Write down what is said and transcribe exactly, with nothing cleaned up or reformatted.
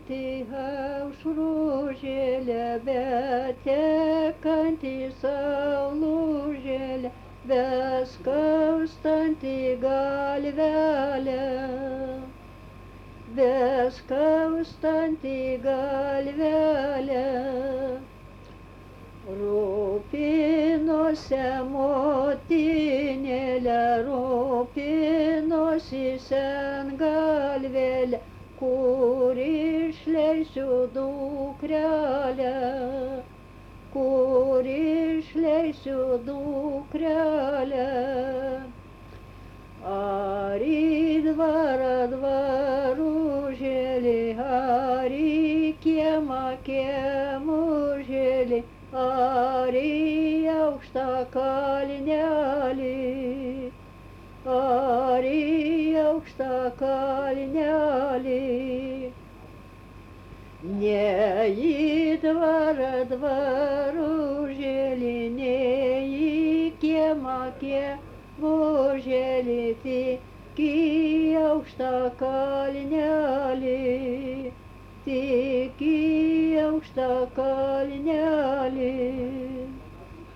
Tekanti aušružėlė, betekanti saulužėlė, beskaustanti galvelė, beskaustanti galvelė. Rūpinosi motinėlė, rūpinosi sengalvėlė, kur išleisiu dukrelę, kur išleisiu dukrelę. Ar į dvarą dvaružėlį, ar į kiemą kiemužėlį, ar į aukštą kalnelį, ar į aukštą kalnelį. Ne į dvarą dvaružėlį, ne į kiemą kiemužėlį, tik į aukštą kalnelį, tik į aukštą kalnelį.